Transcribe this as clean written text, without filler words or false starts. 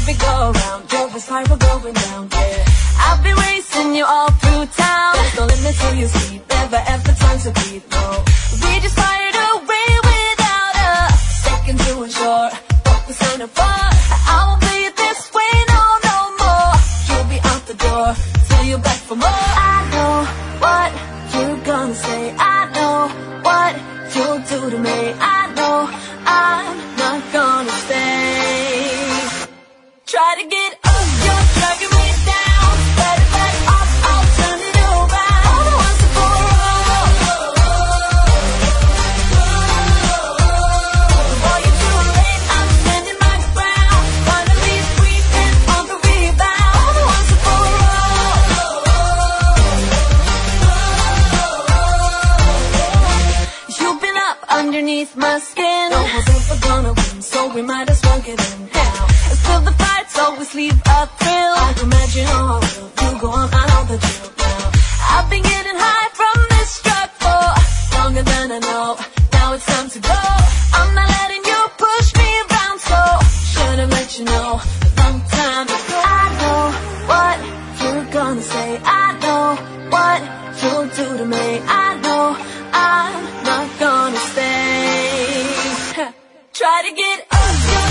every go around, you're the spiral going down, yeah. I've been racing you all through town. There's no limit till you sleep, never ever time to beat, no. We just fired away without a second to ensure what we're signing for. I won't play it this way, no, no more. You'll be out the door till you're back for more. I know what you're gonna say, I know what you'll do to me. I know I'm not gonna stay. Try to get up, you're dragging me down. Better back off, I'll turn it around. All the ones to go wrong. Before you're too late, I'm standing my ground. Finally sweeping on the rebound. All the ones to go wrong. You've been up underneath my skin. No one's ever gonna win, so we might as well get in now. Still the fights always leave a thrill. I imagine how I will. You go on, I know the drill now. I've been getting high from this drug for longer than I know. Now it's time to go. I'm not letting you push me around, so should've let you know a long time ago. I know what you're gonna say, I know what you'll do to me. I know I'm not gonna stay. Try to get up.